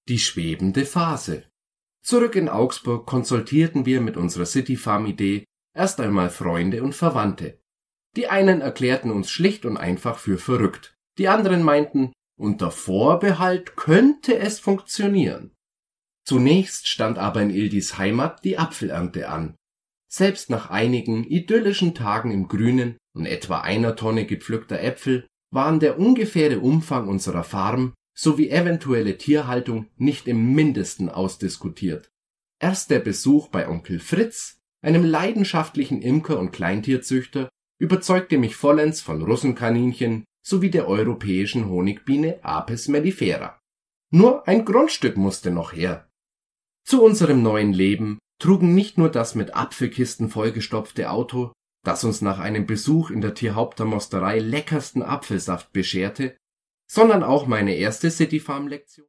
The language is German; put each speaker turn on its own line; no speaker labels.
Die schwebende Phase. Zurück in Augsburg konsultierten wir mit unserer Cityfarm-Idee erst einmal Freunde und Verwandte. Die einen erklärten uns schlicht und einfach für verrückt. Die anderen meinten, unter Vorbehalt könnte es funktionieren. Zunächst stand aber in Ildis Heimat die Apfelernte an. Selbst nach einigen idyllischen Tagen im Grünen und etwa 1 Tonne gepflückter Äpfel waren der ungefähre Umfang unserer Farm sowie eventuelle Tierhaltung nicht im Mindesten ausdiskutiert. Erst der Besuch bei Onkel Fritz, einem leidenschaftlichen Imker und Kleintierzüchter, überzeugte mich vollends von Russenkaninchen sowie der europäischen Honigbiene Apis mellifera. Nur ein Grundstück musste noch her. Zu unserem neuen Leben trugen nicht nur das mit Apfelkisten vollgestopfte Auto, das uns nach einem Besuch in der Tierhaupter Mosterei leckersten Apfelsaft bescherte, sondern auch meine erste Cityfarm-Lektion